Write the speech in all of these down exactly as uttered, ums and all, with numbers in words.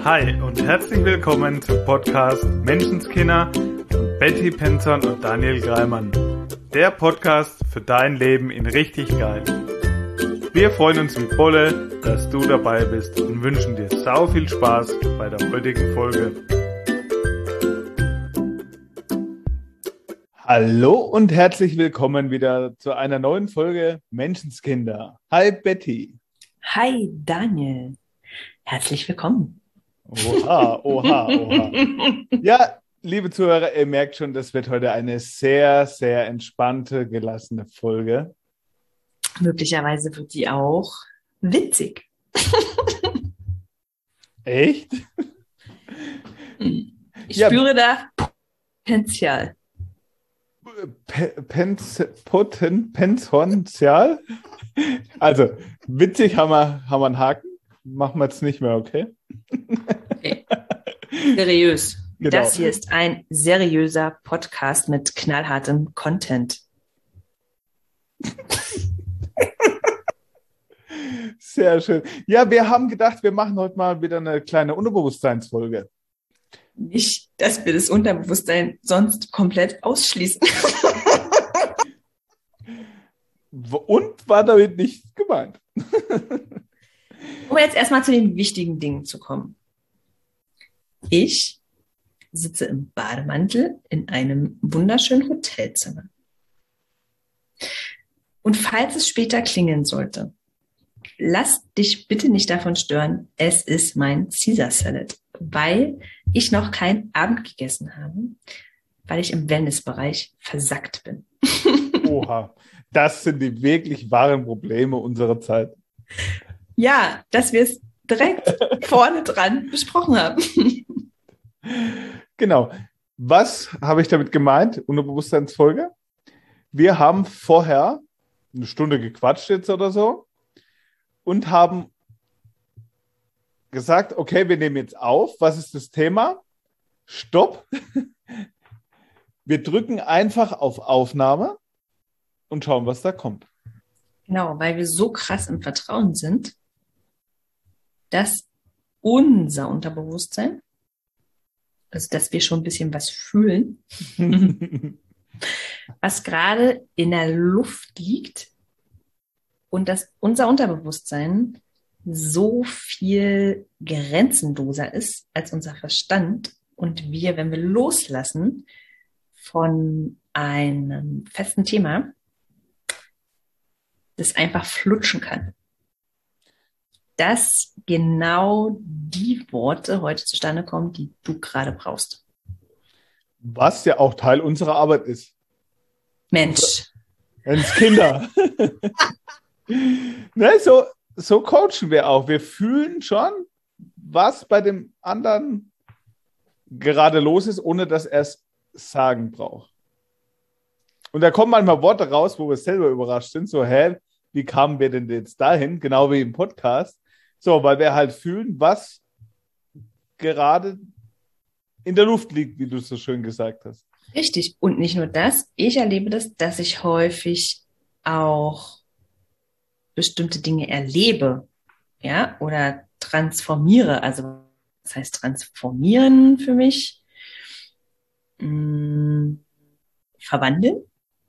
Hi und herzlich willkommen zum Podcast Menschenskinder von Betty Penson und Daniel Greimann. Der Podcast für dein Leben in richtig geil. Wir freuen uns wie Bolle, dass du dabei bist und wünschen dir sau viel Spaß bei der heutigen Folge. Hallo und herzlich willkommen wieder zu einer neuen Folge Menschenskinder. Hi Betty. Hi Daniel. Herzlich willkommen. Oha, oha, oha. Ja, liebe Zuhörer, ihr merkt schon, das wird heute eine sehr, sehr entspannte, gelassene Folge. Möglicherweise wird die auch witzig. Echt? Ich ja. spüre da Potenzial. P- Pens- Poten- Potenzial? Also, witzig haben wir, haben wir einen Haken. Machen wir jetzt nicht mehr, okay? Okay. Seriös. Genau. Das hier ist ein seriöser Podcast mit knallhartem Content. Sehr schön. Ja, wir haben gedacht, wir machen heute mal wieder eine kleine Unterbewusstseinsfolge. Nicht, dass wir das Unterbewusstsein sonst komplett ausschließen. Und war damit nicht gemeint. Um jetzt erstmal zu den wichtigen Dingen zu kommen. Ich sitze im Bademantel in einem wunderschönen Hotelzimmer. Und falls es später klingeln sollte, lass dich bitte nicht davon stören, es ist mein Caesar Salad, weil ich noch keinen Abend gegessen habe, weil ich im Wellnessbereich versackt bin. Oha, das sind die wirklich wahren Probleme unserer Zeit. Ja, dass wir es direkt vorne dran besprochen haben. Genau. Was habe ich damit gemeint? Unterbewusstseinsfolge. Wir haben vorher eine Stunde gequatscht jetzt oder so und haben gesagt, okay, wir nehmen jetzt auf. Was ist das Thema? Stopp. Wir drücken einfach auf Aufnahme und schauen, was da kommt. Genau, weil wir so krass im Vertrauen sind, dass unser Unterbewusstsein, also dass wir schon ein bisschen was fühlen, was gerade in der Luft liegt und dass unser Unterbewusstsein so viel grenzenloser ist als unser Verstand und wir, wenn wir loslassen von einem festen Thema, das einfach flutschen kann. Dass genau die Worte heute zustande kommen, die du gerade brauchst. Was ja auch Teil unserer Arbeit ist. Mensch. Menschenskinder. Ne, so, so coachen wir auch. Wir fühlen schon, was bei dem anderen gerade los ist, ohne dass er es sagen braucht. Und da kommen manchmal Worte raus, wo wir selber überrascht sind. So, hä, wie kamen wir denn jetzt dahin? Genau wie im Podcast. So, weil wir halt fühlen, was gerade in der Luft liegt, wie du es so schön gesagt hast. Richtig. Und nicht nur das. Ich erlebe das, dass ich häufig auch bestimmte Dinge erlebe, ja, oder transformiere. Also, das heißt transformieren für mich. Mh, verwandeln.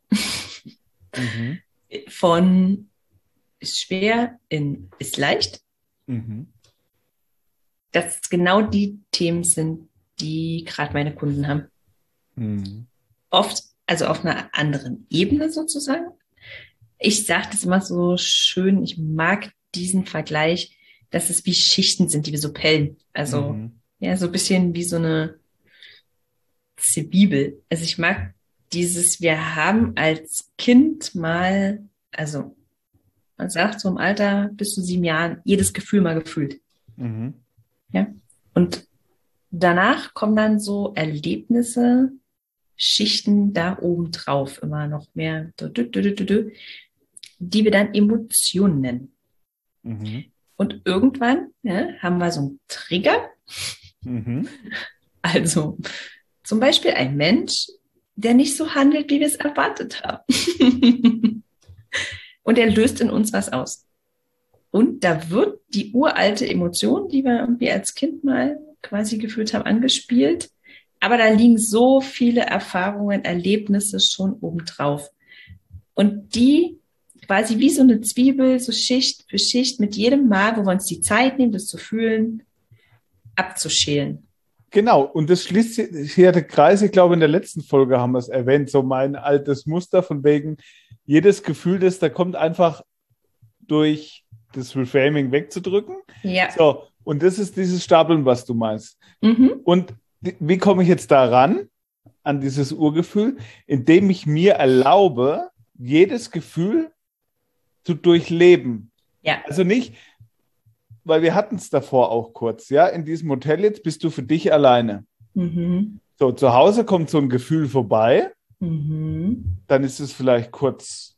Mhm. Von ist schwer in ist leicht. Mhm. Dass es genau die Themen sind, die gerade meine Kunden haben. Mhm. Oft, also auf einer anderen Ebene sozusagen. Ich sage das immer so schön, ich mag diesen Vergleich, dass es wie Schichten sind, die wir so pellen. Also Mhm. ja, so ein bisschen wie so eine Zwiebel. Also ich mag dieses, wir haben als Kind mal, also man sagt so im Alter bis zu sieben Jahren, jedes Gefühl mal gefühlt. Mhm. Ja. Und danach kommen dann so Erlebnisse, Schichten da oben drauf, immer noch mehr, die wir dann Emotionen nennen. Mhm. Und irgendwann ja, haben wir so einen Trigger. Mhm. Also zum Beispiel ein Mensch, der nicht so handelt, wie wir es erwartet haben. Und er löst in uns was aus. Und da wird die uralte Emotion, die wir irgendwie als Kind mal quasi gefühlt habe, angespielt. Aber da liegen so viele Erfahrungen, Erlebnisse schon obendrauf. Und die quasi wie so eine Zwiebel, so Schicht für Schicht, mit jedem Mal, wo wir uns die Zeit nehmen, das zu fühlen, abzuschälen. Genau, und das schließt hier der Kreis. Ich glaube, in der letzten Folge haben wir es erwähnt, so mein altes Muster von wegen, jedes Gefühl, das da kommt, einfach durch das Reframing wegzudrücken. Ja. So, und das ist dieses Stapeln, was du meinst. Mhm. Und wie komme ich jetzt daran, an dieses Urgefühl? Indem ich mir erlaube, jedes Gefühl zu durchleben. Ja. Also nicht, weil wir hatten es davor auch kurz, ja, in diesem Hotel jetzt bist du für dich alleine. Mhm. So, zu Hause kommt so ein Gefühl vorbei, Mhm. dann ist es vielleicht kurz,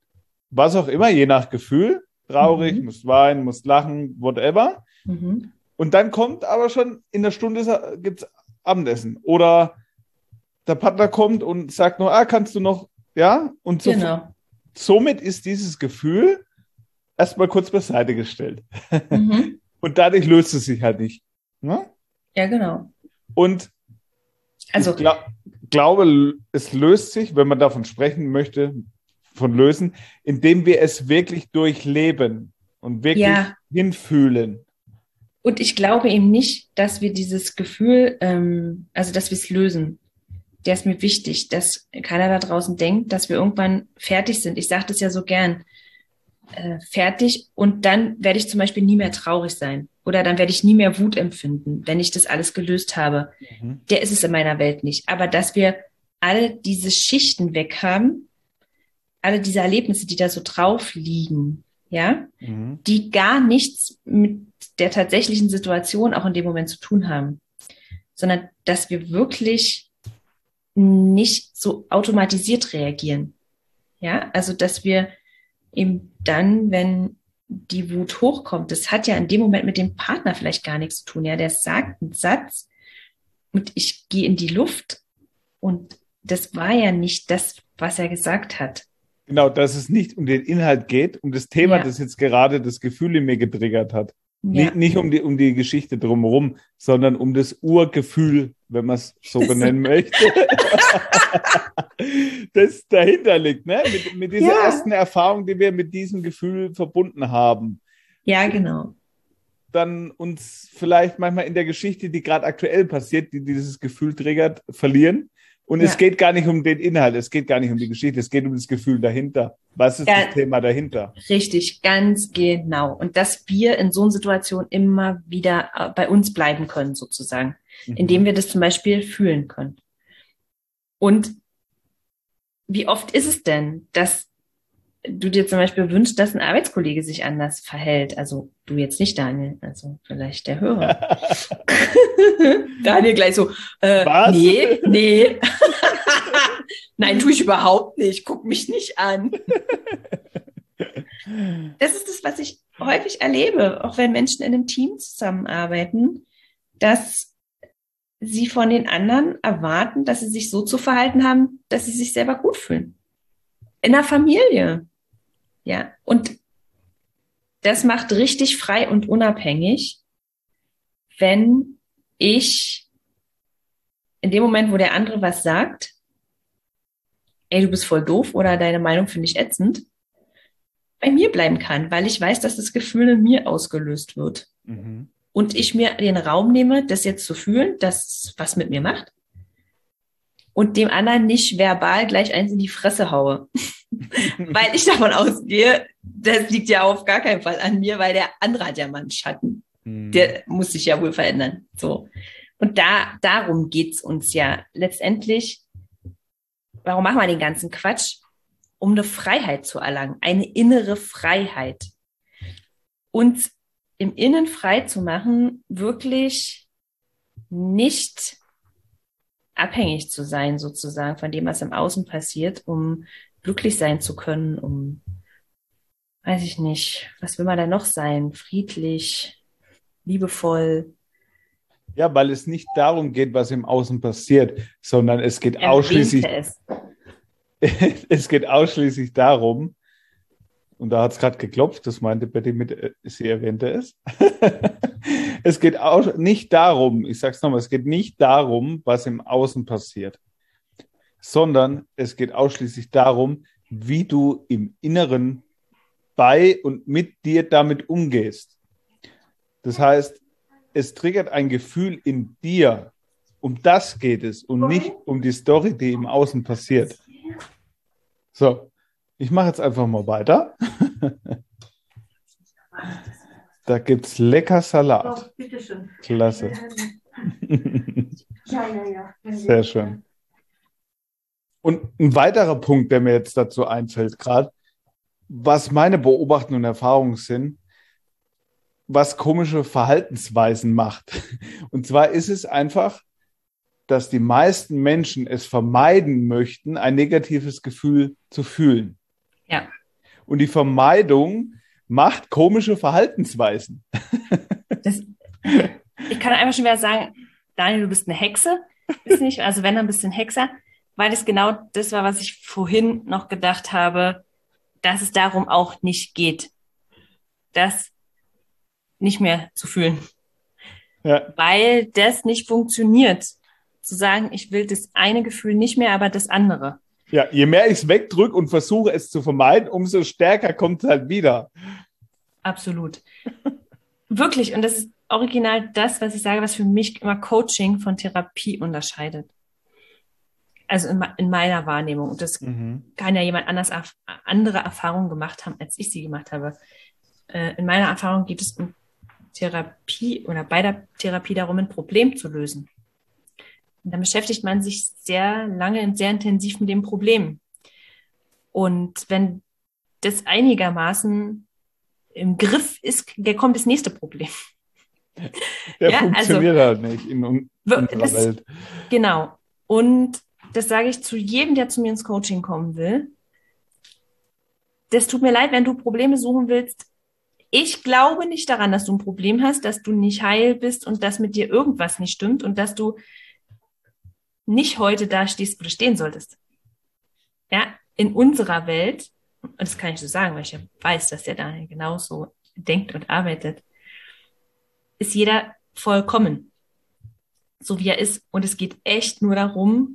was auch immer, je nach Gefühl, traurig, Mhm. musst weinen, musst lachen, whatever. Mhm. Und dann kommt aber schon, in der Stunde gibt es Abendessen. Oder der Partner kommt und sagt nur, ah, kannst du noch, ja? Und so, Genau. somit ist dieses Gefühl erstmal kurz beiseite gestellt. Mhm. Und dadurch löst es sich halt nicht. Ne? Ja, genau. Und Also, ich glaub, glaube, es löst sich, wenn man davon sprechen möchte, von lösen, indem wir es wirklich durchleben und wirklich ja. hinfühlen. Und ich glaube eben nicht, dass wir dieses Gefühl, ähm, also dass wir es lösen. Der ist mir wichtig, dass keiner da draußen denkt, dass wir irgendwann fertig sind. Ich sage das ja so gern. Äh, fertig und dann werde ich zum Beispiel nie mehr traurig sein oder dann werde ich nie mehr Wut empfinden, wenn ich das alles gelöst habe. Mhm. Der ist es in meiner Welt nicht. Aber dass wir alle diese Schichten weg haben, alle diese Erlebnisse, die da so drauf liegen, ja, Mhm. die gar nichts mit der tatsächlichen Situation auch in dem Moment zu tun haben, sondern dass wir wirklich nicht so automatisiert reagieren. Ja, also dass wir eben dann, wenn die Wut hochkommt, das hat ja in dem Moment mit dem Partner vielleicht gar nichts zu tun. Ja, der sagt einen Satz und ich gehe in die Luft und das war ja nicht das, was er gesagt hat. Genau, dass es nicht um den Inhalt geht, um das Thema, Ja. das jetzt gerade das Gefühl in mir getriggert hat. Ja. Nicht, nicht um die, um die Geschichte drumherum, sondern um das Urgefühl, wenn man es so benennen möchte, das dahinter liegt, ne? Mit, mit dieser Ja. ersten Erfahrung, die wir mit diesem Gefühl verbunden haben. Ja, genau. Dann uns vielleicht manchmal in der Geschichte, die gerade aktuell passiert, die dieses Gefühl triggert, verlieren. Und Ja. es geht gar nicht um den Inhalt, es geht gar nicht um die Geschichte, es geht um das Gefühl dahinter. Was ist Ja. das Thema dahinter? Richtig, ganz genau. Und dass wir in so einer Situation immer wieder äh, bei uns bleiben können, sozusagen, Mhm. indem wir das zum Beispiel fühlen können. Und wie oft ist es denn, dass du dir zum Beispiel wünschst, dass ein Arbeitskollege sich anders verhält? Also du jetzt nicht, Daniel, also vielleicht der Hörer. Daniel gleich so, äh, Was? nee, nee. Nein, tue ich überhaupt nicht. Guck mich nicht an. Das ist das, was ich häufig erlebe, auch wenn Menschen in einem Team zusammenarbeiten, dass sie von den anderen erwarten, dass sie sich so zu verhalten haben, dass sie sich selber gut fühlen. In der Familie. Ja, und das macht richtig frei und unabhängig, wenn ich in dem Moment, wo der andere was sagt, ey, du bist voll doof oder deine Meinung finde ich ätzend, bei mir bleiben kann, weil ich weiß, dass das Gefühl in mir ausgelöst wird. Mhm. Und ich mir den Raum nehme, das jetzt zu fühlen, das was mit mir macht. Und dem anderen nicht verbal gleich eins in die Fresse haue. Weil ich davon ausgehe, das liegt ja auf gar keinen Fall an mir, weil der andere hat ja mal einen Schatten. Mhm. Der muss sich ja wohl verändern. So. Und da, darum geht's uns ja letztendlich. Warum machen wir den ganzen Quatsch? Um eine Freiheit zu erlangen, eine innere Freiheit. Uns im Innen frei zu machen, wirklich nicht abhängig zu sein, sozusagen, von dem, was im Außen passiert, um glücklich sein zu können, um, weiß ich nicht, was will man da noch sein? Friedlich, liebevoll. Ja, weil es nicht darum geht, was im Außen passiert, sondern es geht Erwähnte ausschließlich, es. es geht ausschließlich darum, Und da hat es gerade geklopft, das meinte Betty mit, äh, sie erwähnte es. Es geht auch nicht darum, ich sage es nochmal, es geht nicht darum, was im Außen passiert, sondern es geht ausschließlich darum, wie du im Inneren bei und mit dir damit umgehst. Das heißt, es triggert ein Gefühl in dir. Um das geht es und nicht um die Story, die im Außen passiert. So, ich mache jetzt einfach mal weiter. Da gibt es lecker Salat. Oh, bitteschön. Klasse. Ja, ja, ja. Sehr schön. Und ein weiterer Punkt, der mir jetzt dazu einfällt gerade, was meine Beobachtungen und Erfahrungen sind, was komische Verhaltensweisen macht. Und zwar ist es einfach, dass die meisten Menschen es vermeiden möchten, ein negatives Gefühl zu fühlen. Ja. Und die Vermeidung macht komische Verhaltensweisen. Das, ich kann einfach schon wieder sagen, Daniel, du bist eine Hexe. Bist nicht, also wenn, dann bist du ein Hexer, weil es genau das war, was ich vorhin noch gedacht habe, dass es darum auch nicht geht, das nicht mehr zu fühlen. Ja. Weil das nicht funktioniert. Zu sagen, ich will das eine Gefühl nicht mehr, aber das andere. Ja, je mehr ich es wegdrücke und versuche es zu vermeiden, umso stärker kommt es halt wieder. Absolut. Wirklich. Und das ist original das, was ich sage, was für mich immer Coaching von Therapie unterscheidet. Also in, in meiner Wahrnehmung. Und das Mhm. kann ja jemand anders andere Erfahrungen gemacht haben, als ich sie gemacht habe. Äh, in meiner Erfahrung geht es um Therapie oder bei der Therapie darum, ein Problem zu lösen. Und dann beschäftigt man sich sehr lange und sehr intensiv mit dem Problem. Und wenn das einigermaßen im Griff ist, kommt das nächste Problem. Der ja, funktioniert also, halt nicht in un- unserer das, Welt. Genau. Und das sage ich zu jedem, der zu mir ins Coaching kommen will. Das tut mir leid, wenn du Probleme suchen willst. Ich glaube nicht daran, dass du ein Problem hast, dass du nicht heil bist und dass mit dir irgendwas nicht stimmt und dass du nicht heute da stehst, wo du stehen solltest. Ja, in unserer Welt, und das kann ich so sagen, weil ich ja weiß, dass der Daniel genauso denkt und arbeitet, ist jeder vollkommen, so wie er ist. Und es geht echt nur darum,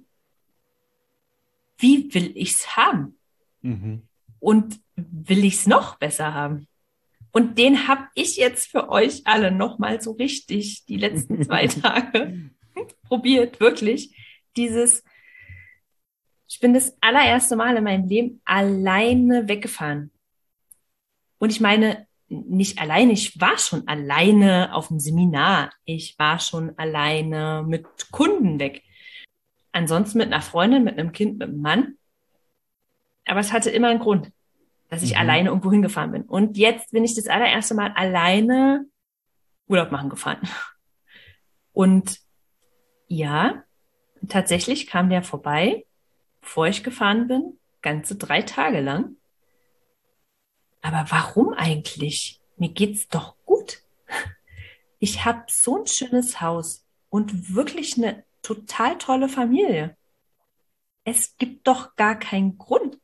wie will ich's haben? Mhm. Und will ich's noch besser haben? Und den habe ich jetzt für euch alle nochmal so richtig die letzten zwei Tage probiert, wirklich. Dieses, ich bin das allererste Mal in meinem Leben alleine weggefahren. Und ich meine, nicht alleine, ich war schon alleine auf dem Seminar. Ich war schon alleine mit Kunden weg. Ansonsten mit einer Freundin, mit einem Kind, mit einem Mann. Aber es hatte immer einen Grund, dass ich Mhm. alleine irgendwo hingefahren bin. Und jetzt bin ich das allererste Mal alleine Urlaub machen gefahren. Und ja, tatsächlich kam der vorbei, bevor ich gefahren bin, ganze drei Tage lang. Aber warum eigentlich? Mir geht's doch gut. Ich habe so ein schönes Haus und wirklich eine total tolle Familie. Es gibt doch gar keinen Grund.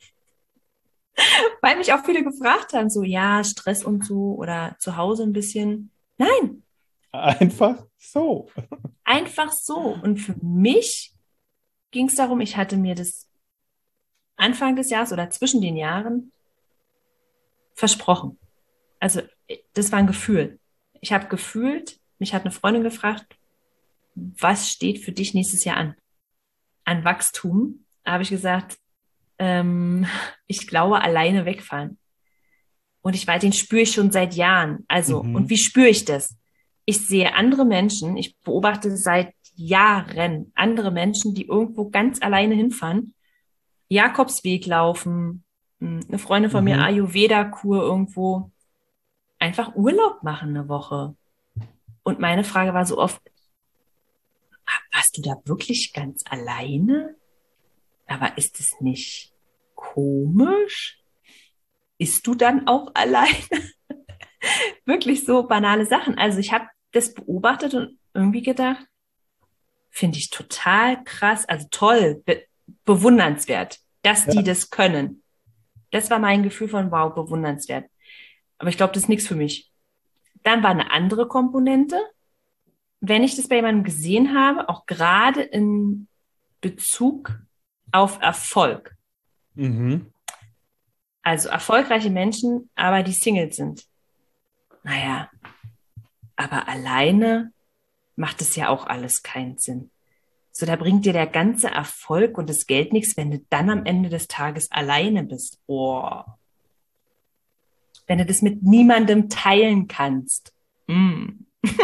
Weil mich auch viele gefragt haben, so, ja, Stress und so oder zu Hause ein bisschen. Nein, Einfach so. einfach so. Und für mich ging es darum, ich hatte mir das Anfang des Jahres oder zwischen den Jahren versprochen. Also das war ein Gefühl. Ich habe gefühlt, mich hat eine Freundin gefragt, was steht für dich nächstes Jahr an? An Wachstum. Da habe ich gesagt, ähm, ich glaube, alleine wegfahren. Und ich weiß, den spüre ich schon seit Jahren. Also, Mhm. und wie spüre ich das? Ich sehe andere Menschen, ich beobachte seit Jahren andere Menschen, die irgendwo ganz alleine hinfahren, Jakobsweg laufen, eine Freundin von mir Mhm. Ayurveda-Kur irgendwo, einfach Urlaub machen eine Woche. Und meine Frage war so oft, warst du da wirklich ganz alleine? Aber ist es nicht komisch? Ist du dann auch alleine? Wirklich so banale Sachen. Also ich habe das beobachtet und irgendwie gedacht, finde ich total krass, also toll, be bewundernswert, dass die Ja. das können. Das war mein Gefühl von, wow, bewundernswert. Aber ich glaube, das ist nichts für mich. Dann war eine andere Komponente. Wenn ich das bei jemandem gesehen habe, auch gerade in Bezug auf Erfolg. Mhm. Also erfolgreiche Menschen, aber die Single sind. Naja, aber alleine macht es ja auch alles keinen Sinn. So, da bringt dir der ganze Erfolg und das Geld nichts, wenn du dann am Ende des Tages alleine bist. Oh. Wenn du das mit niemandem teilen kannst. Mm.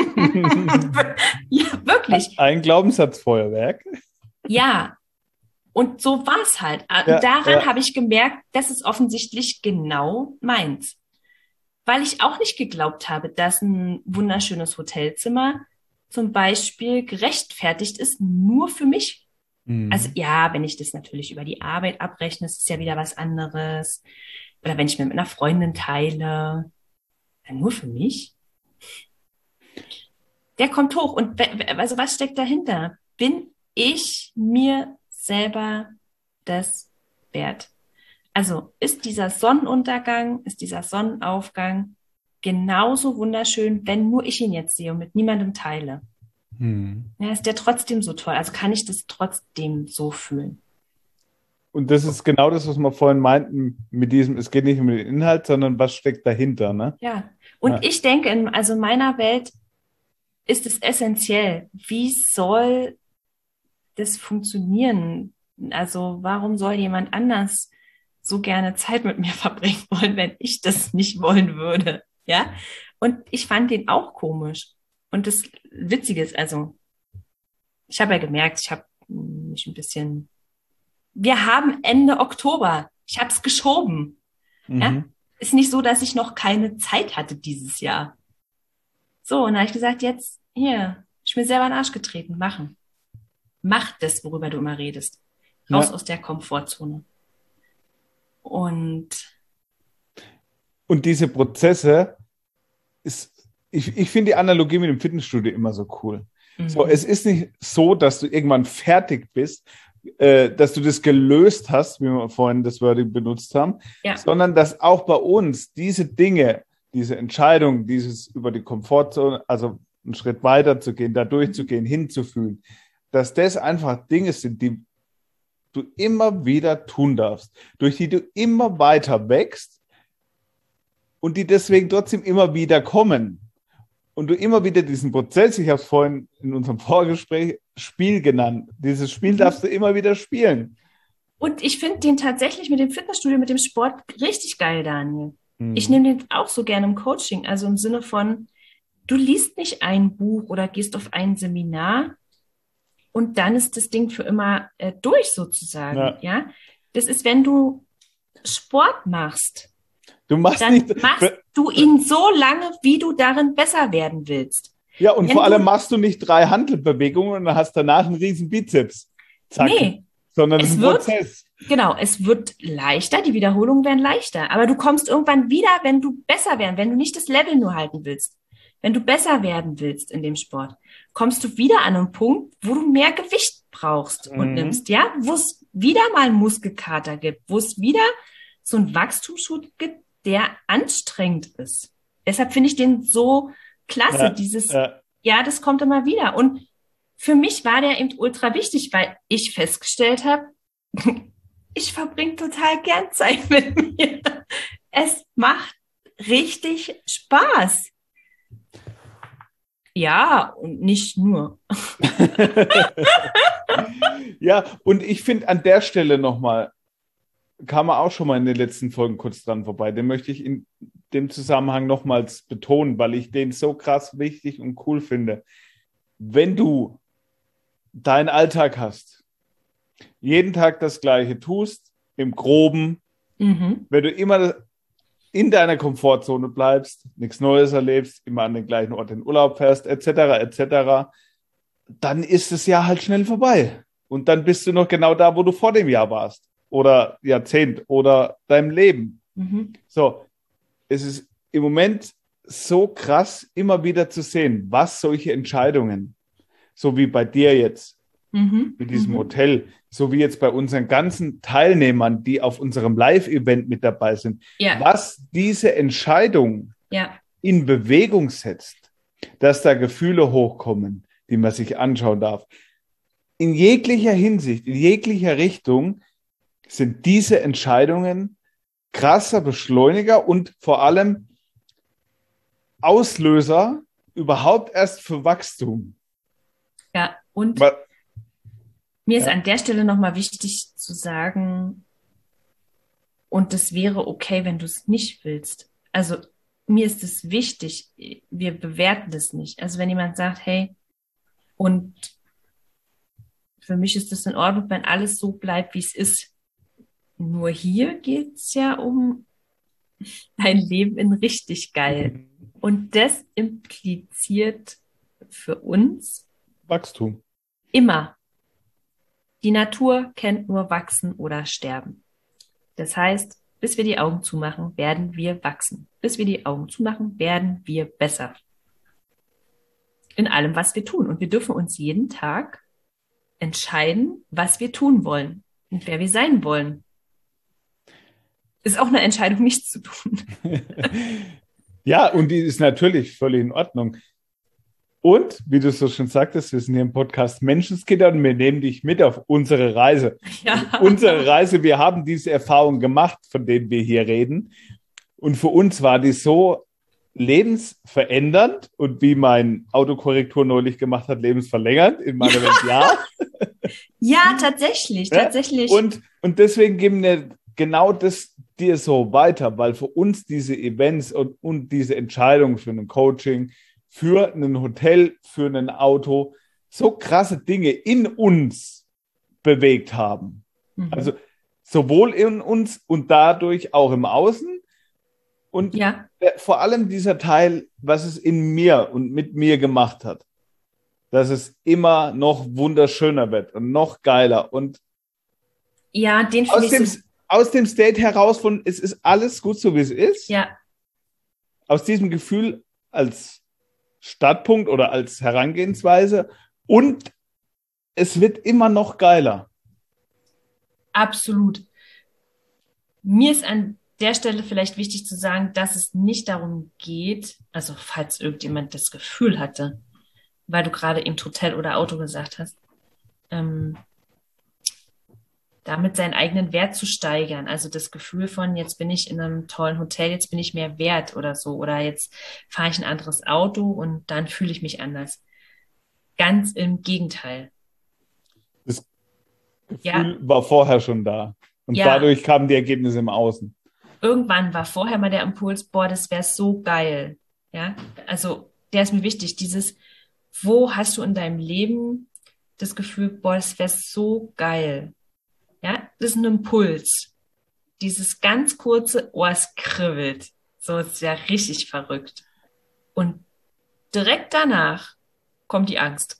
Ja, wirklich. Ein Glaubenssatzfeuerwerk. Ja, und so war es halt. Ja, Und daran ja. habe ich gemerkt, das ist offensichtlich genau meins. Weil ich auch nicht geglaubt habe, dass ein wunderschönes Hotelzimmer zum Beispiel gerechtfertigt ist, nur für mich. Also Mhm. ja, wenn ich das natürlich über die Arbeit abrechne, ist es ja wieder was anderes. Oder wenn ich mir mit einer Freundin teile, dann nur für mich. Der kommt hoch. Und we- we- also was steckt dahinter? Bin ich mir selber das wert? Also ist dieser Sonnenuntergang, ist dieser Sonnenaufgang genauso wunderschön, wenn nur ich ihn jetzt sehe und mit niemandem teile? Mhm. Ja, ist der trotzdem so toll? Also kann ich das trotzdem so fühlen? Und das ist genau das, was wir vorhin meinten, mit diesem, es geht nicht um den Inhalt, sondern was steckt dahinter, ne? Ja. Und Ja. ich denke, in, also in meiner Welt ist es essentiell. Wie soll das funktionieren? Also warum soll jemand anders so gerne Zeit mit mir verbringen wollen, wenn ich das nicht wollen würde? Ja. Und ich fand den auch komisch. Und das Witzige ist, also, ich habe ja gemerkt, ich habe mich ein bisschen. Wir haben Ende Oktober. Ich habe es geschoben. Ja. Mhm. Ist nicht so, dass ich noch keine Zeit hatte dieses Jahr. So, und da habe ich gesagt, jetzt hier, ich mir selber in den Arsch getreten, machen. Mach das, worüber du immer redest. Raus Ja. aus der Komfortzone. Und Und diese Prozesse ist, ich, ich finde die Analogie mit dem Fitnessstudio immer so cool. So, es mhm. ist nicht so, dass du irgendwann fertig bist, äh, dass du das gelöst hast, wie wir vorhin das Wording benutzt haben, Ja. sondern dass auch bei uns diese Dinge, diese Entscheidung, dieses über die Komfortzone, also einen Schritt weiter zu gehen, da durchzugehen, hinzufühlen, dass das einfach Dinge sind, die du immer wieder tun darfst, durch die du immer weiter wächst und die deswegen trotzdem immer wieder kommen. Und du immer wieder diesen Prozess, ich habe es vorhin in unserem Vorgespräch Spiel genannt, dieses Spiel Mhm. darfst du immer wieder spielen. Und ich finde den tatsächlich mit dem Fitnessstudio, mit dem Sport richtig geil, Daniel. Ich Mhm. nehme den auch so gerne im Coaching, also im Sinne von, du liest nicht ein Buch oder gehst auf ein Seminar und dann ist das Ding für immer äh, durch sozusagen, Ja. ja. Das ist, wenn du Sport machst, Du machst nicht, dann machst du ihn so lange, wie du darin besser werden willst. ja, und Wenn vor allem du, machst du nicht drei Hantelbewegungen und dann hast danach einen riesen Bizeps. Zack. nee, Sondern es ist es ein wird, Prozess. genau, es wird leichter, die Wiederholungen werden leichter, aber du kommst irgendwann wieder, wenn du besser werden, wenn du nicht das Level nur halten willst, wenn du besser werden willst in dem Sport, kommst du wieder an einen Punkt, wo du mehr Gewicht brauchst und Mhm. nimmst, ja, wo es wieder mal einen Muskelkater gibt, wo es wieder so einen Wachstumsschub gibt, der anstrengend ist. Deshalb finde ich den so klasse, Ja, dieses, ja. ja, das kommt immer wieder. Und für mich war der eben ultra wichtig, weil ich festgestellt habe, ich verbringe total gern Zeit mit mir. Es macht richtig Spaß. Ja, und nicht nur. Ja, und ich finde an der Stelle nochmal, kam er auch schon mal in den letzten Folgen kurz dran vorbei. Den möchte ich in dem Zusammenhang nochmals betonen, weil ich den so krass wichtig und cool finde. Wenn du deinen Alltag hast, jeden Tag das Gleiche tust, im Groben, Mhm. wenn du immer in deiner Komfortzone bleibst, nichts Neues erlebst, immer an den gleichen Ort in Urlaub fährst, et cetera, et cetera, dann ist das Jahr halt schnell vorbei. Und dann bist du noch genau da, wo du vor dem Jahr warst. Oder Jahrzehnt oder deinem Leben. Mhm. So, es ist im Moment so krass, immer wieder zu sehen, was solche Entscheidungen, so wie bei dir jetzt, Mhm. mit diesem Mhm. Hotel, so wie jetzt bei unseren ganzen Teilnehmern, die auf unserem Live-Event mit dabei sind, Ja, was diese Entscheidung ja, in Bewegung setzt, dass da Gefühle hochkommen, die man sich anschauen darf. In jeglicher Hinsicht, in jeglicher Richtung sind diese Entscheidungen krasser Beschleuniger und vor allem Auslöser überhaupt erst für Wachstum. ja. Und Weil, mir ist ja, an der Stelle nochmal wichtig zu sagen, und es wäre okay, wenn du es nicht willst. Also mir ist es wichtig, wir bewerten das nicht. Also wenn jemand sagt, hey, und für mich ist es in Ordnung, wenn alles so bleibt, wie es ist. Nur hier geht es ja um ein Leben in richtig geil. Und das impliziert für uns Wachstum. immer, die Natur kennt nur wachsen oder sterben. Das heißt, bis wir die Augen zumachen, werden wir wachsen. Bis wir die Augen zumachen, werden wir besser. In allem, was wir tun. Und wir dürfen uns jeden Tag entscheiden, was wir tun wollen und wer wir sein wollen. Ist auch eine Entscheidung, nichts zu tun. Ja, und die ist natürlich völlig in Ordnung. Und, wie du so schon sagtest, wir sind hier im Podcast Menschenskinder und wir nehmen dich mit auf unsere Reise. Ja. Unsere Reise, wir haben diese Erfahrung gemacht, von denen wir hier reden. Und für uns war die so lebensverändernd und wie mein Autokorrektur neulich gemacht hat, lebensverlängernd in meiner Welt, ja. Ja, tatsächlich, Ja? tatsächlich. Und, und deswegen geben wir genau das dir so weiter, weil für uns diese Events und, und diese Entscheidungen für ein Coaching, für ein Hotel, für ein Auto, so krasse Dinge in uns bewegt haben. Mhm. Also sowohl in uns und dadurch auch im Außen. Und Ja, vor allem dieser Teil, was es in mir und mit mir gemacht hat, dass es immer noch wunderschöner wird und noch geiler. Und ja, den finde aus ich dem, so. aus dem State heraus von, es ist alles gut so, wie es ist, Ja, aus diesem Gefühl als Startpunkt oder als Herangehensweise und es wird immer noch geiler. absolut. Mir ist an der Stelle vielleicht wichtig zu sagen, dass es nicht darum geht, also falls irgendjemand das Gefühl hatte, weil du gerade eben Hotel oder Auto gesagt hast, ähm, damit seinen eigenen Wert zu steigern. Also das Gefühl von, jetzt bin ich in einem tollen Hotel, jetzt bin ich mehr wert oder so. Oder jetzt fahre ich ein anderes Auto und dann fühle ich mich anders. Ganz im Gegenteil. Das Gefühl Ja, war vorher schon da. Und ja, dadurch kamen die Ergebnisse im Außen. irgendwann war vorher mal der Impuls, boah, das wäre so geil. Ja, also der ist mir wichtig. Dieses, wo hast du in deinem Leben das Gefühl, boah, das wäre so geil. Ja, das ist ein Impuls. Dieses ganz kurze, oh, es kribbelt. So, es ist ja richtig verrückt. Und direkt danach kommt die Angst.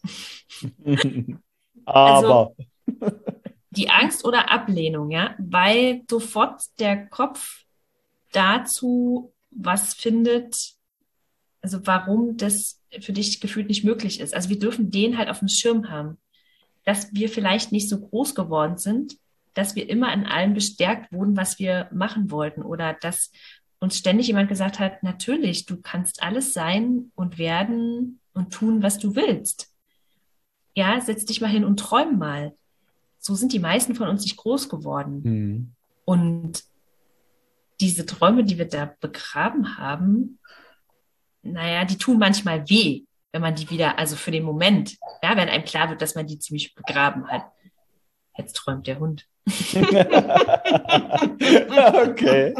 Also Aber die Angst oder Ablehnung, ja, weil sofort der Kopf dazu was findet, also warum das für dich gefühlt nicht möglich ist. Also wir dürfen den halt auf dem Schirm haben, dass wir vielleicht nicht so groß geworden sind, dass wir immer in allem bestärkt wurden, was wir machen wollten oder dass uns ständig jemand gesagt hat, natürlich, du kannst alles sein und werden und tun, was du willst. Ja, setz dich mal hin und träum mal. So sind die meisten von uns nicht groß geworden. hm. Und diese Träume, die wir da begraben haben, naja, die tun manchmal weh, wenn man die wieder, also für den Moment, ja, wenn einem klar wird, dass man die ziemlich begraben hat. Jetzt träumt der Hund. Okay.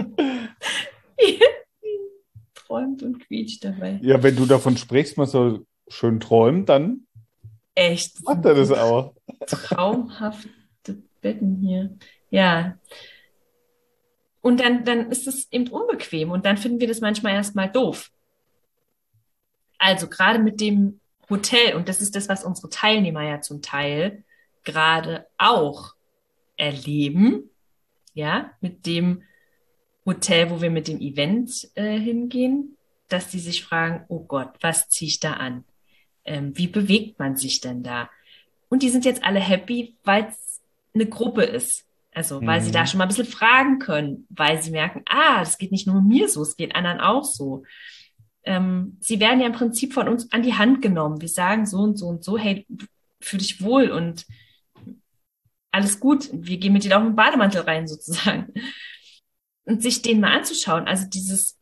Träumt und quietscht dabei. Ja, wenn du davon sprichst, man soll schön träumen, dann Echt, das macht sind er das so auch. traumhafte Betten hier. Ja. Und dann, dann ist es eben unbequem und dann finden wir das manchmal erstmal doof. Also gerade mit dem Hotel, und das ist das, was unsere Teilnehmer ja zum Teil gerade auch erleben, ja, mit dem Hotel, wo wir mit dem Event äh, hingehen, dass die sich fragen, oh Gott, was ziehe ich da an? Ähm, wie bewegt man sich denn da? Und die sind jetzt alle happy, weil es eine Gruppe ist. Also, weil Mhm. sie da schon mal ein bisschen fragen können, weil sie merken, ah, das geht nicht nur mir so, es geht anderen auch so. Ähm, sie werden ja im Prinzip von uns an die Hand genommen. Wir sagen so und so und so, hey, fühl dich wohl und alles gut. Wir gehen mit dir auch mit dem Bademantel rein, sozusagen. Und sich den mal anzuschauen, also dieses,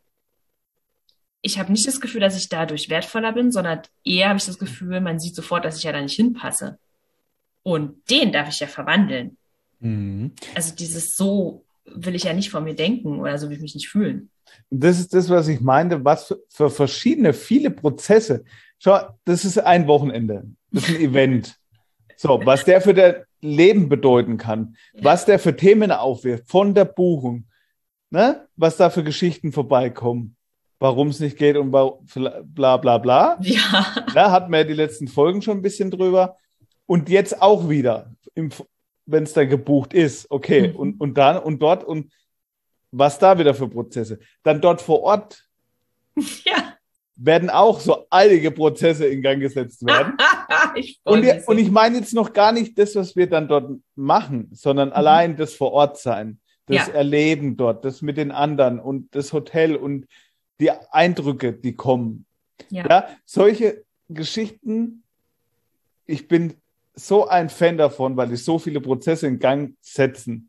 ich habe nicht das Gefühl, dass ich dadurch wertvoller bin, sondern eher habe ich das Gefühl, man sieht sofort, dass ich ja da nicht hinpasse. Und den darf ich ja verwandeln. Mhm. Also dieses so will ich ja nicht von mir denken oder so will ich mich nicht fühlen. Das ist das, was ich meinte, was für, für verschiedene, viele Prozesse. Schau, das ist ein Wochenende, das ist ein Event. So, was der für das Leben bedeuten kann, was der für Themen aufwirft, von der Buchung, ne? Was da für Geschichten vorbeikommen, warum es nicht geht und bla bla bla. Ja. Da hatten wir ja die letzten Folgen schon ein bisschen drüber. Und jetzt auch wieder, wenn es da gebucht ist, okay, Mhm. und, und dann und dort und was da wieder für Prozesse. Dann dort vor Ort Ja. werden auch so einige Prozesse in Gang gesetzt werden. ich freu Und, mich ich- so. und ich meine jetzt noch gar nicht das, was wir dann dort machen, sondern Mhm. allein das vor Ort sein, das Ja. Erleben dort, das mit den anderen und das Hotel und die Eindrücke, die kommen. Ja. Ja, solche Geschichten, ich bin so ein Fan davon, weil die so viele Prozesse in Gang setzen.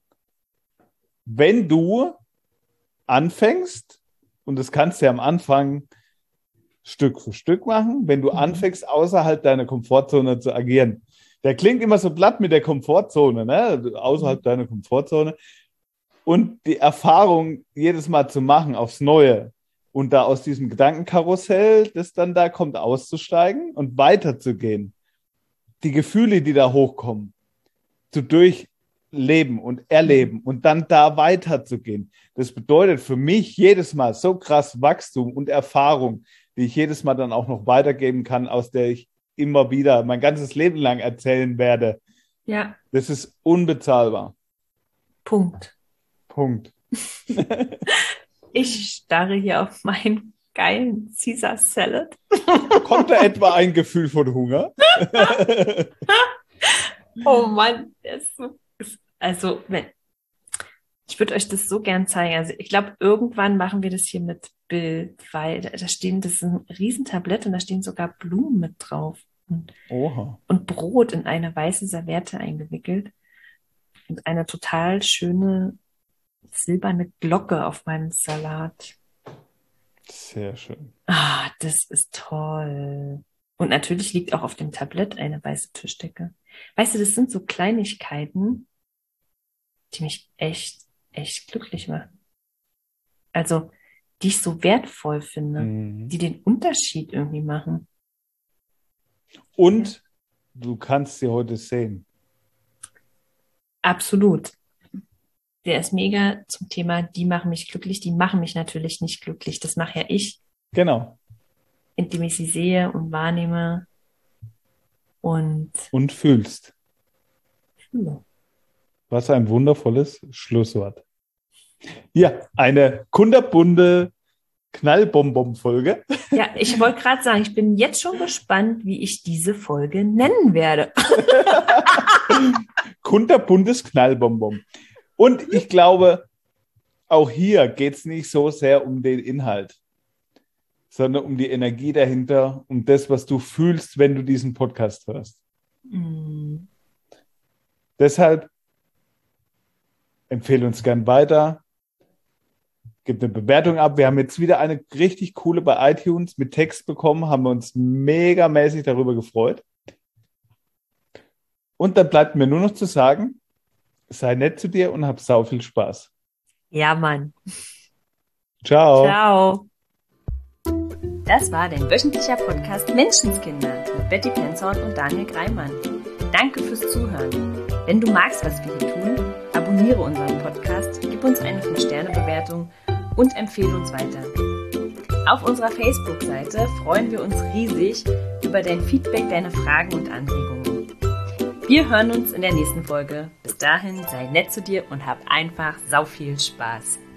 Wenn du anfängst, und das kannst du ja am Anfang Stück für Stück machen, wenn du Mhm. anfängst, außerhalb deiner Komfortzone zu agieren. Der klingt immer so platt mit der Komfortzone, ne? Außerhalb Mhm. deiner Komfortzone. Und die Erfahrung jedes Mal zu machen, aufs Neue, und da aus diesem Gedankenkarussell, das dann da kommt, auszusteigen und weiterzugehen. Die Gefühle, die da hochkommen, zu durchleben und erleben und dann da weiterzugehen. Das bedeutet für mich jedes Mal so krass Wachstum und Erfahrung, die ich jedes Mal dann auch noch weitergeben kann, aus der ich immer wieder mein ganzes Leben lang erzählen werde. Ja. Das ist unbezahlbar. Punkt. Punkt. Ich starre hier auf meinen geilen Caesar Salad. Kommt da etwa ein Gefühl von Hunger? Oh Mann, der ist so. ist- Also, wenn, ich würde euch das so gern zeigen. Also, ich glaube, irgendwann machen wir das hier mit Bild, weil da, da stehen, das ist ein Riesentablett und da stehen sogar Blumen mit drauf. Und, Oha. und Brot in eine weiße Serviette eingewickelt. Und eine total schöne silberne Glocke auf meinem Salat. Sehr schön. Ah, das ist toll. Und natürlich liegt auch auf dem Tablett eine weiße Tischdecke. Weißt du, das sind so Kleinigkeiten, die mich echt, echt glücklich machen. Also, die ich so wertvoll finde, Mhm. die den Unterschied irgendwie machen. Und du kannst sie heute sehen. Absolut. Der ist mega zum Thema, die machen mich glücklich, die machen mich natürlich nicht glücklich. Das mache ja ich, Genau. indem ich sie sehe und wahrnehme und Und fühlst. fühle. Was ein wundervolles Schlusswort. Ja, eine kunterbunte Knallbonbon-Folge. Ja, ich wollte gerade sagen, ich bin jetzt schon gespannt, wie ich diese Folge nennen werde. Kunterbuntes Knallbonbon. Und ich glaube, auch hier geht es nicht so sehr um den Inhalt, sondern um die Energie dahinter, um das, was du fühlst, wenn du diesen Podcast hörst. Mm. Deshalb empfehle uns gern weiter. Gib eine Bewertung ab. Wir haben jetzt wieder eine richtig coole bei iTunes mit Text bekommen, haben wir uns megamäßig darüber gefreut. Und dann bleibt mir nur noch zu sagen, sei nett zu dir und hab sau viel Spaß. Ja, Mann. Ciao. Ciao. Das war dein wöchentlicher Podcast Menschenskinder mit Betty Penzorn und Daniel Greimann. Danke fürs Zuhören. Wenn du magst, was wir hier tun, abonniere unseren Podcast, gib uns eine fünf Sterne Bewertung und empfehle uns weiter. Auf unserer Facebook-Seite freuen wir uns riesig über dein Feedback, deine Fragen und Anregungen. Wir hören uns in der nächsten Folge. Bis dahin, sei nett zu dir und hab einfach sau viel Spaß.